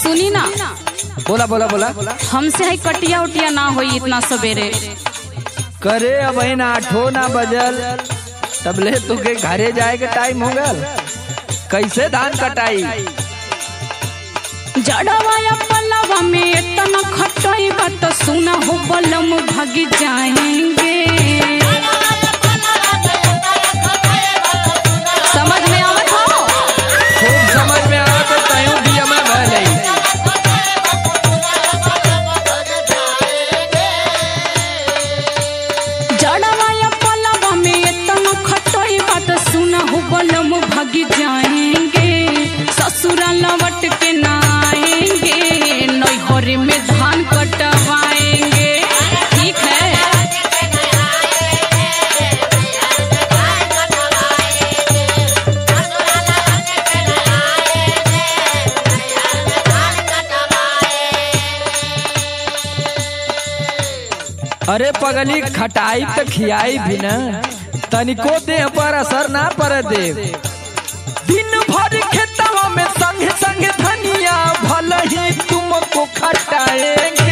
सुनी ना। बोला बोला बोला। हमसे है कटिया उटिया ना होई इतना सवेरे। करे अब ना 8 ना बजल तबले तुके घरे जाए के टाइम हो गल। कैसे धान कटाई? जड़वाया पलवा में इतना खटाई बात सुना हो बलम भाग जाएंगे। समझ में आवत हो? खूब समझ में आवत हो। तयूं भी हमें भले जड़वाया पलवा में इतना खटाई बात सुना हो बलम भाग जाएंगे। ससुरा लौट के ना आएंगे, नैहर में धान कटवाएंगे। ठीक है। अरे पगली खटाई तो खियाई भी न, तनिको देह पर असर ना पर दे। दिन भर खेतवा में संग संग धनिया भले ही तुमको खटाएंगे।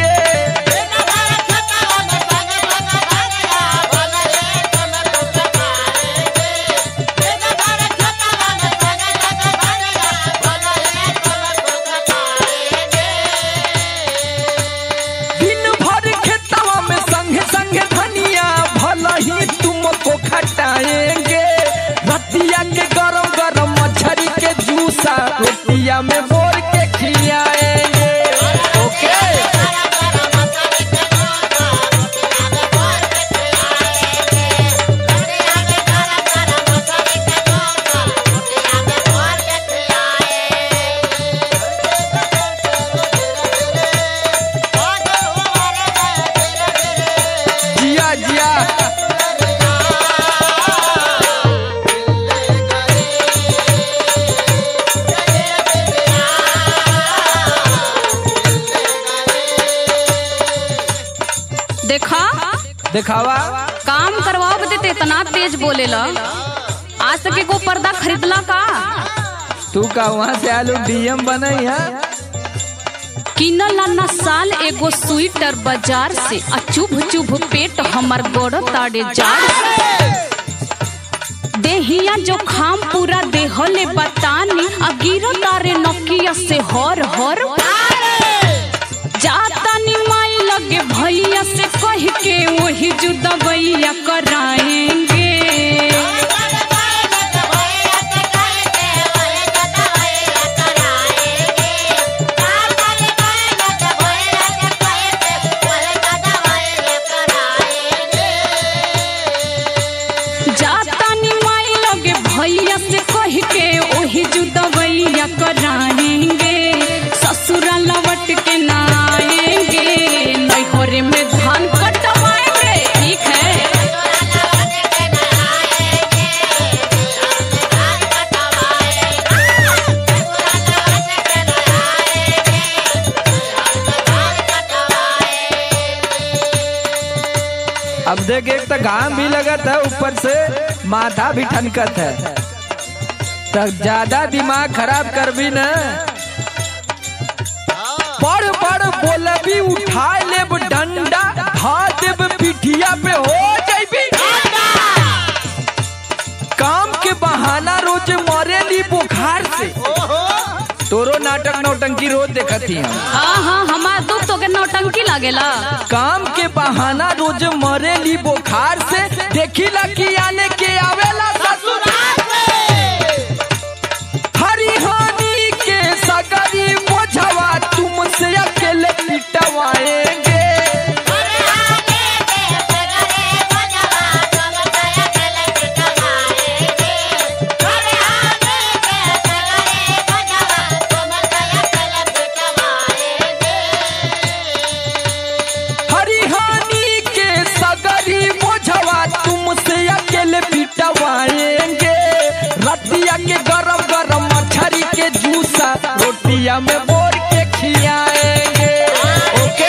दिन भर खेतवा में संग संग धनिया भले ही तुमको खटाएंगे। रतिया के गरम गरम मछली के जूसा रोटिया में बोर के खिलाएंगे। ओके। जिया जिया। देखा दिखावा। काम करवाओ बते इतना तेज बोलेला। आज तक एगो पर्दा खरीदला का? तू का वहाँ से आलू डीएम बनई है? किनला ना साल एगो स्वेटर बाजार से आ चुभ चुभ पेट हमर गोड़ ताड़े जार से। देहिया जो खाम पूरा देहले बतानी आ गिरो तारे नकिया से हर हर। जाता नी माई लगे भैया से कह के वही जुदवैया कराएंगे। जाता नी माई लगे भैया से कह के वही जुदवैया कराएंगे। ससुरा लौट के ना आएंगे, नैहर में धान कटवाएंगे। ठीक है। अब देख एक तो घाम भी लगत है, ऊपर से माथा भी ठनकत है, तो ज्यादा दिमाग खराब कर भी न। बड़ बड़ बोलबी उठा लेब डंडा धा देब पिठिया पे हो जाइबी। काम के बहाना रोज मरेली बुखार से। तोरो नाटक नौटंकी रोज देखती हम। हाँ हमार दुख तो के नौटंकी लागेला। काम के बहाना रोज मरेली बुखार से, देखिला कि आने के आवेला ससुराल से। हरिहानी के सगरी बोझवा तुमसे अकेले पिटवाएंगे। हरिहानी के सगरी बोझवा तुमसे अकेले पिटवाएंगे। रतिया के गरम गरम मछली के जूसा रोटिया में बोर के खिलाएंगे। ओके।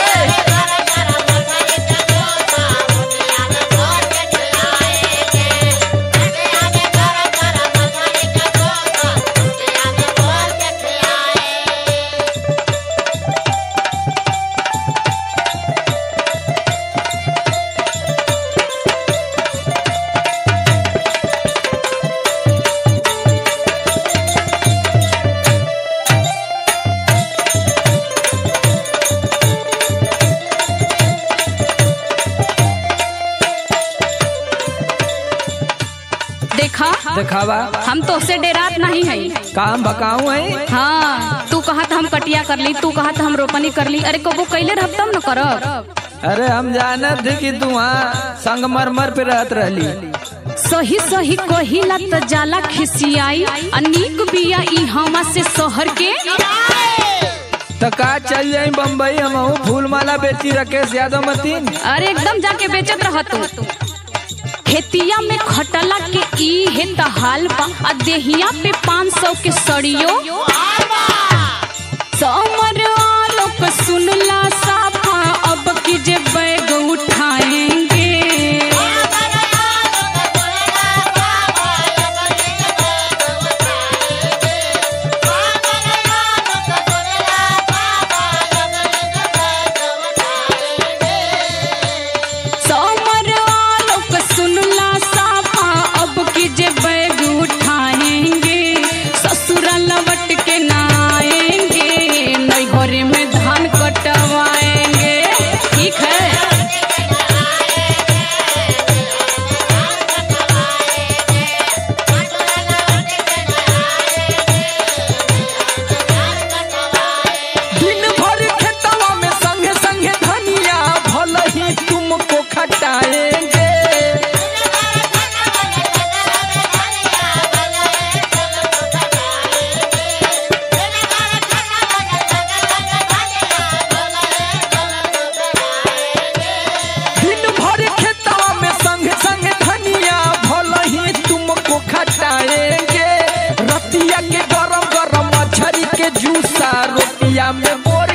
दिखावा। हम तो से डेरात नहीं है। काम बकाऊ है। हाँ, तू कहा हम कटिया कर ली, तू कहा हम रोपनी कर ली। अरे कबो कैले रह तब न करब। अरे हम जानत थे कि तू वहाँ संगमरमर पे रहत रहली। सही सही कहिला त जाला खिसियाई, अनीक बिया ई हमा से शहर के। तो का चल जाई बम्बई, हम फूल माला बेची राकेश यादव मतीन। अरे एकदम जाके बेचत रह तू। खेतिया में खटला के ई है त हाल बा, आ देहिया पे 500 के सड़ियो। समर आलोक सुनला साफा, अब की जे बैग उठाएंगे। समर आलोक सुनला साफा, अब की जे बैग उठाएंगे। ससुरा लौट के ना आएंगे, नैहरे में धान कटवाएंगे। ठीक है। दिन भर खेतवा में संगे संगे धनिया, भले ही तुमको खटाएंगे। दिन भर खेतवा में संगे संगे धनिया, भले ही तुमको खटाएंगे। रतिया के गरम गरम मछरी के जूसा, रोटिया में बोर